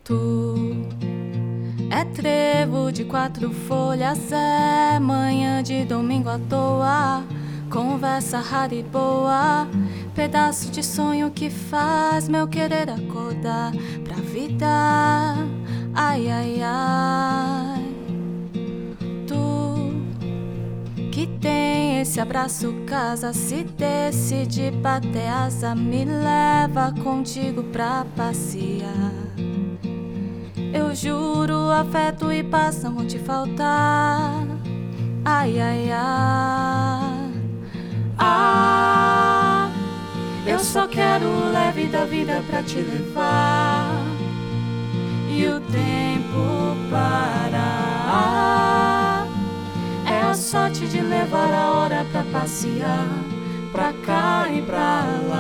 Tu é trevo de 4 folhas, é manhã de domingo à toa, conversa rara e boa, pedaço de sonho que faz meu querer acordar pra vida. Ai, ai, ai. Tu que tem esse abraço casa, se decide bater asa, me leva contigo pra passear. Eu juro, afeto e paz não vão te faltar. Ai, ai, ai. Ah, eu só quero o leve da vida pra te levar e o tempo parar. É a sorte de levar a hora pra passear, pra cá e pra lá.